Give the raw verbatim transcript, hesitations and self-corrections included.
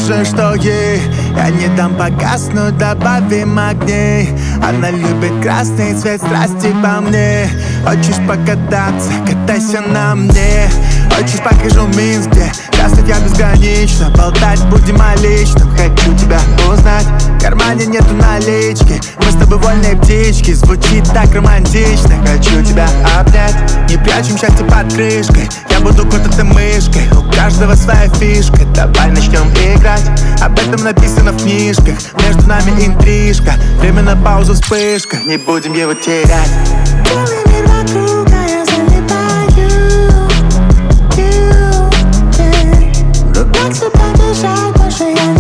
скажи, что ей я не дам погаснуть, добавим огней. Она любит красный цвет страсти по мне. Хочешь покататься, катайся на мне. Хочешь, покажу Минск, где счастлив я безгранично. Болтать будем о личном, хочу тебя узнать. В кармане нету налички, мы с тобой вольные птички. Звучит так романтично, хочу тебя обнять. Не прячем счастье под крышкой, я буду кот, ты мышкой. У каждого своя фишка, давай начнем играть. Об этом написано в книжках, между нами интрижка. Время на паузу, вспышка, не будем его терять. Белый мир вокруг, а я залипаю. You, yeah. В руках все побежать, больше я